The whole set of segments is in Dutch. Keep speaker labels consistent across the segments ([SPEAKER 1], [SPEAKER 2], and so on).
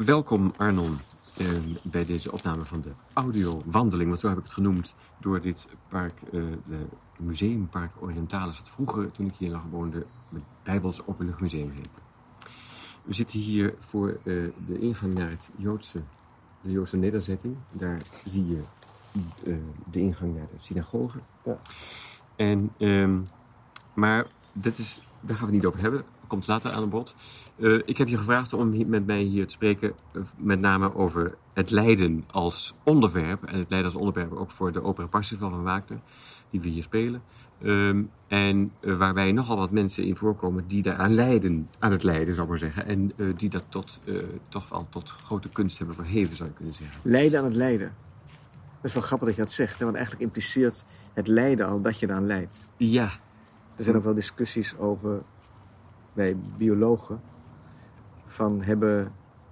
[SPEAKER 1] Welkom Arnon bij deze opname van de audiowandeling, want zo heb ik het genoemd, door dit park, de Museumpark Orientalis, wat vroeger, toen ik hier nog woonde, het Bijbels Openluchtmuseum heette. We zitten hier voor de ingang naar de Joodse nederzetting. Daar zie je de ingang naar de synagoge. Ja. Maar daar gaan we het niet over hebben. Komt later aan bod. Ik heb je gevraagd om met mij hier te spreken, met name over het lijden als onderwerp. En het lijden als onderwerp ook voor de Opera Parsifal van Wagner, die we hier spelen. Waarbij nogal wat mensen in voorkomen die daaraan lijden, aan het lijden zou ik maar zeggen. En die dat toch wel tot grote kunst hebben verheven, zou je kunnen zeggen.
[SPEAKER 2] Lijden aan het lijden. Dat is wel grappig dat je dat zegt, hè? Want eigenlijk impliceert het lijden al dat je eraan lijdt.
[SPEAKER 1] Ja.
[SPEAKER 2] Er zijn ook wel discussies over, bij biologen, van hebben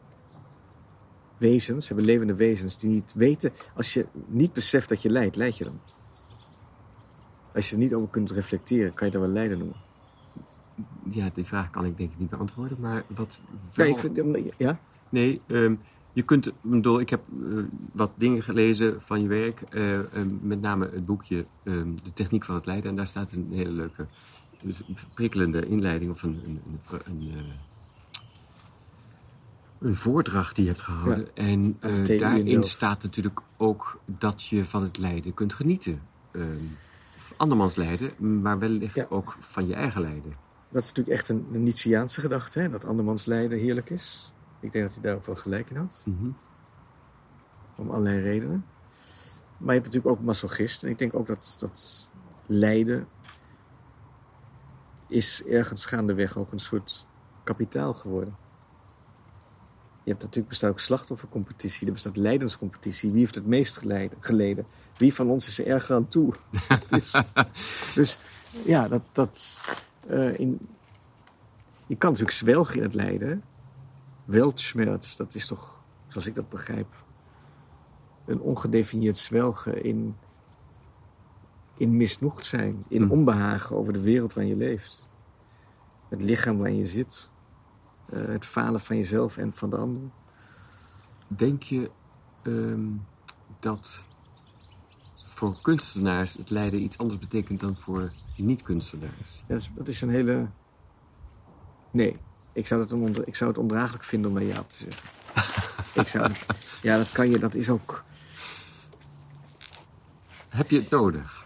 [SPEAKER 2] levende wezens die niet weten. Als je niet beseft dat je lijdt, lijd je dan. Als je er niet over kunt reflecteren, kan je dat wel lijden noemen.
[SPEAKER 1] Ja, die vraag kan ik denk ik niet beantwoorden, maar wat...
[SPEAKER 2] Ja?
[SPEAKER 1] Nee, je kunt... Ik heb wat dingen gelezen van je werk, met name het boekje De Techniek van het Lijden. En daar staat een hele leuke, prikkelende inleiding of een voordracht die je hebt gehouden. Ja. En daarin staat natuurlijk ook dat je van het lijden kunt genieten. Andermans lijden, maar wellicht ook van je eigen lijden.
[SPEAKER 2] Dat is natuurlijk echt een Nietzscheaanse gedachte, hè? Dat andermans lijden heerlijk is. Ik denk dat hij daar ook wel gelijk in had.
[SPEAKER 1] Mm-hmm.
[SPEAKER 2] Om allerlei redenen. Maar je hebt natuurlijk ook masochisten. En ik denk ook dat lijden is ergens gaandeweg ook een soort kapitaal geworden. Bestaat ook slachtoffercompetitie, er bestaat lijdenscompetitie. Wie heeft het meest geleden? Wie van ons is er erger aan toe? Dus ja, je kan natuurlijk zwelgen in het lijden. Weltschmerz, dat is toch, zoals ik dat begrijp, een ongedefinieerd zwelgen in misnoegd zijn, in onbehagen over de wereld waarin je leeft. Het lichaam waarin je zit. Het falen van jezelf en van de ander.
[SPEAKER 1] Denk je dat voor kunstenaars het lijden iets anders betekent dan voor niet-kunstenaars?
[SPEAKER 2] Ja, dat is een hele... Nee, ik zou het ondraaglijk vinden om daar ja op te zeggen. Dat is ook...
[SPEAKER 1] Heb je het nodig?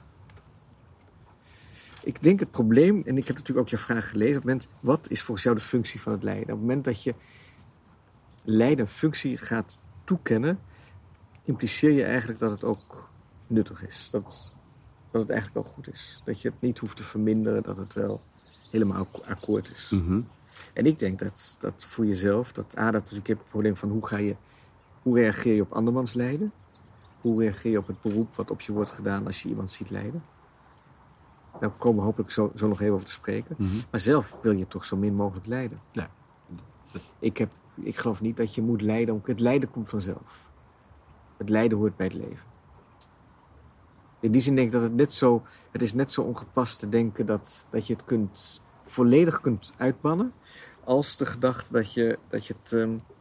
[SPEAKER 2] Ik denk het probleem, en ik heb natuurlijk ook je vraag gelezen, op het moment, wat is volgens jou de functie van het lijden? Op het moment dat je lijden een functie gaat toekennen, impliceer je eigenlijk dat het ook nuttig is. Dat het eigenlijk wel goed is. Dat je het niet hoeft te verminderen, dat het wel helemaal akkoord is.
[SPEAKER 1] Mm-hmm.
[SPEAKER 2] En ik denk dat voor jezelf, dat natuurlijk heb je het probleem van hoe reageer je op andermans lijden? Hoe reageer je op het beroep wat op je wordt gedaan als je iemand ziet lijden? Daar komen we hopelijk zo nog even over te spreken. Mm-hmm. Maar zelf wil je toch zo min mogelijk lijden.
[SPEAKER 1] Ja.
[SPEAKER 2] Ik geloof niet dat je moet lijden. Het lijden komt vanzelf. Het lijden hoort bij het leven. In die zin denk ik dat het is net zo ongepast te denken dat je het volledig kunt uitbannen, als de gedachte dat je het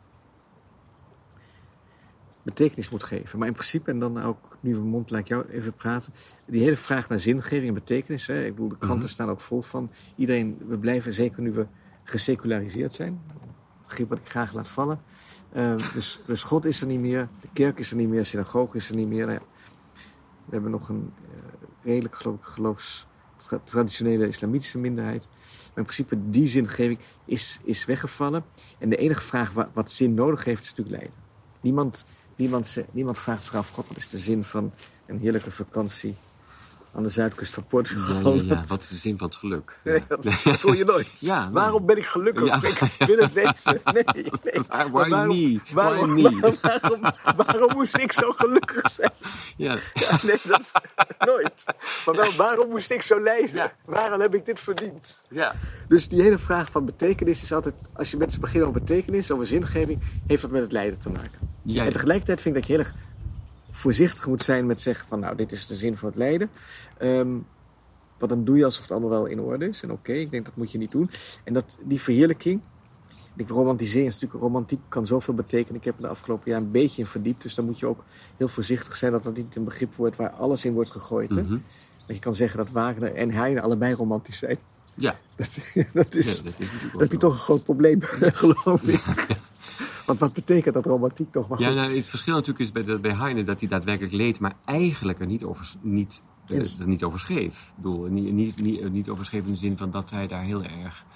[SPEAKER 2] betekenis moet geven. Maar in principe, en dan ook, nu we mond laat ik jou even praten, die hele vraag naar zingeving en betekenis, hè, ik bedoel, de kranten staan ook vol van, we blijven, zeker nu we geseculariseerd zijn, een begrip wat ik graag laat vallen, dus God is er niet meer, de kerk is er niet meer, de synagoge is er niet meer. Nou ja, we hebben nog een redelijk traditionele islamitische minderheid. Maar in principe, die zingeving is weggevallen. En de enige vraag wat zin nodig heeft, is natuurlijk lijden. Niemand vraagt zich af, God, wat is de zin van een heerlijke vakantie aan de zuidkust van Portugal?
[SPEAKER 1] Ja, wat is de zin van het geluk?
[SPEAKER 2] Nee, dat voel je nooit. Ja, waarom ben ik gelukkig? Ja. Ik wil het weten. Nee. Waarom moest ik zo gelukkig zijn?
[SPEAKER 1] Ja.
[SPEAKER 2] Nee, dat nooit. Maar wel, waarom moest ik zo lijden? Ja. Waarom heb ik dit verdiend?
[SPEAKER 1] Ja.
[SPEAKER 2] Dus die hele vraag van betekenis is altijd, als je mensen begint over betekenis, over zingeving, heeft dat met het lijden te maken. Ja. En tegelijkertijd vind ik dat je heel erg voorzichtig moet zijn met zeggen van, nou, dit is de zin van het lijden. Want dan doe je alsof het allemaal wel in orde is. En oké, ik denk dat moet je niet doen. En die verheerlijking, Ik romantiseren is natuurlijk, romantiek kan zoveel betekenen. Ik heb er de afgelopen jaar een beetje in verdiept. Dus dan moet je ook heel voorzichtig zijn dat dat niet een begrip wordt waar alles in wordt gegooid. Hè? Want je kan zeggen dat Wagner en Heine allebei romantisch zijn.
[SPEAKER 1] Ja.
[SPEAKER 2] Dat is dan heb je toch een groot probleem, geloof ik. Want wat betekent dat romantiek nog? Maar goed.
[SPEAKER 1] Ja, nou, het verschil natuurlijk is bij Heine dat hij daadwerkelijk leed, maar eigenlijk er niet over schreef. Ik bedoel, niet over schreef in de zin van dat hij daar heel erg...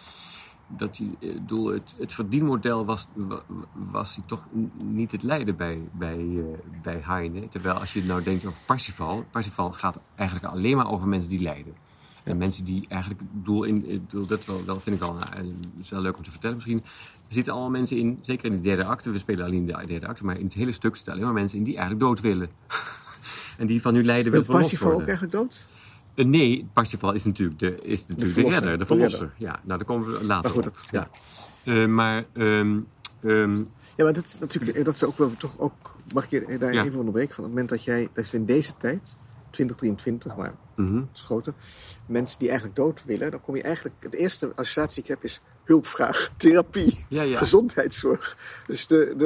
[SPEAKER 1] Het verdienmodel was hij toch niet het lijden bij Heine. Terwijl als je nou denkt over Parsifal gaat eigenlijk alleen maar over mensen die lijden. En mensen die eigenlijk, dat vind ik wel, is wel leuk om te vertellen misschien. Er zitten allemaal mensen in, zeker in de derde acte, we spelen alleen in de derde acte, maar in het hele stuk zitten alleen maar mensen in die eigenlijk dood willen. En die van hun lijden willen verlost worden.
[SPEAKER 2] Parsifal ook eigenlijk dood?
[SPEAKER 1] Nee, Parsifal is natuurlijk de redder, de verlosser. Ja, nou, daar komen we later op. Ja, maar
[SPEAKER 2] dat is natuurlijk, dat is ook wel toch ook. Mag je daar even onderbreken? Van het moment dat we in deze tijd, 2023, maar geschoten, mensen die eigenlijk dood willen, dan kom je eigenlijk, het eerste associatie die ik heb is hulpvraag, therapie, gezondheidszorg. Dus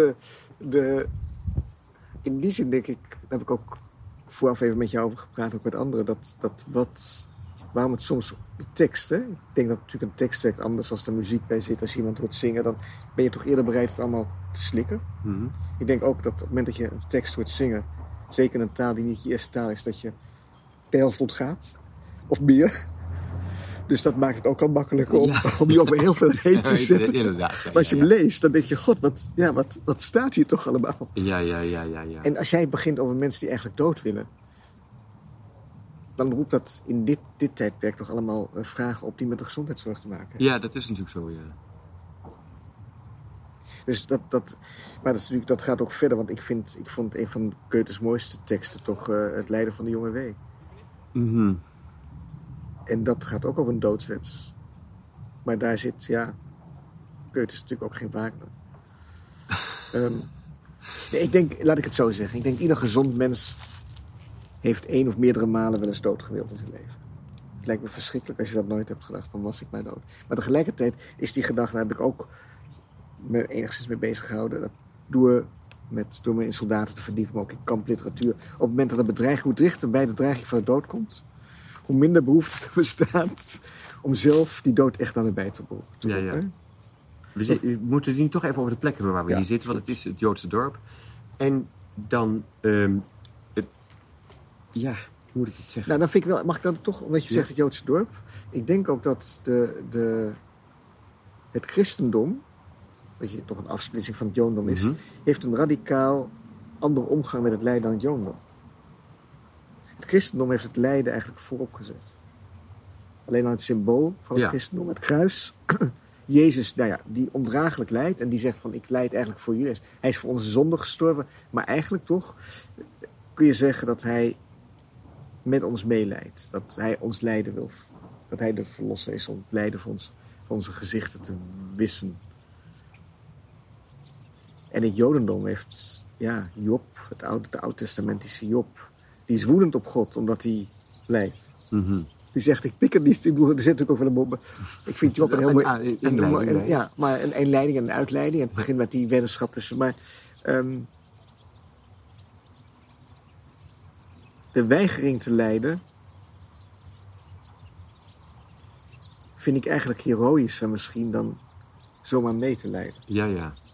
[SPEAKER 2] in die zin denk ik, daar heb ik ook vooraf even met jou over gepraat, ook met anderen, waarom het soms de tekst, hè? Ik denk dat natuurlijk een tekst werkt anders als er muziek bij zit. Als je iemand hoort zingen, dan ben je toch eerder bereid het allemaal te slikken. Ik denk ook dat op het moment dat je een tekst hoort zingen, zeker in een taal die niet je eerste taal is, dat je de helft ontgaat. Of meer. Dus dat maakt het ook al makkelijker om je over heel veel heen te zetten.
[SPEAKER 1] Inderdaad,
[SPEAKER 2] maar als je hem leest, dan denk je, god, wat staat hier toch allemaal?
[SPEAKER 1] Ja.
[SPEAKER 2] En als jij begint over mensen die eigenlijk dood willen, dan roept dat in dit tijdperk toch allemaal vragen op die met de gezondheidszorg te maken hebben.
[SPEAKER 1] Ja, dat is natuurlijk zo, ja.
[SPEAKER 2] Dus maar dat gaat ook verder, want ik vond een van Goethe's mooiste teksten toch het lijden van de jonge wee. En dat gaat ook over een doodswens. Maar daar zit, Goethe is natuurlijk ook geen Wagner. Ik denk, laat ik het zo zeggen, ik denk ieder gezond mens heeft 1 of meerdere malen wel eens dood gewild in zijn leven. Het lijkt me verschrikkelijk als je dat nooit hebt gedacht, van was ik maar dood. Maar tegelijkertijd is die gedachte, daar heb ik ook me enigszins mee bezig gehouden. Dat door me in soldaten te verdiepen, maar ook in kampliteratuur. Op het moment dat een bedreiging, hoe dichter bij de dreiging van de dood komt, hoe minder behoefte er bestaat om zelf die dood echt aan de bij te roepen.
[SPEAKER 1] Ja. We moeten die toch even over de plek hebben waar we hier zitten, want het is het Joodse dorp. En dan, hoe moet ik het zeggen?
[SPEAKER 2] Nou, dan vind ik wel, mag ik dan toch, omdat je zegt het Joodse dorp, ik denk ook dat het christendom, dat je toch een afsplitsing van het jodendom is, heeft een radicaal andere omgang met het lijden dan het jodendom. Het christendom heeft het lijden eigenlijk voorop gezet. Alleen aan het symbool van het christendom, het kruis. Jezus, die ondraaglijk lijdt en die zegt van ik lijd eigenlijk voor jullie. Hij is voor onze zonde gestorven, maar eigenlijk toch kun je zeggen dat hij met ons meelijdt. Dat hij ons lijden wil. Dat hij de verlosser is om het lijden van onze gezichten te wissen. En het jodendom heeft, Job, de oud-testamentische Job, die is woedend op God omdat hij lijdt. Die zegt, ik pik het niet. Ik bedoel, er zit natuurlijk ook wel een bombe. Ik vind Job een heel mooi... maar een inleiding en een uitleiding. En het begint met die weddenschap tussen. Maar de weigering te lijden vind ik eigenlijk heroïscher misschien dan zomaar mee te lijden.
[SPEAKER 1] Ja.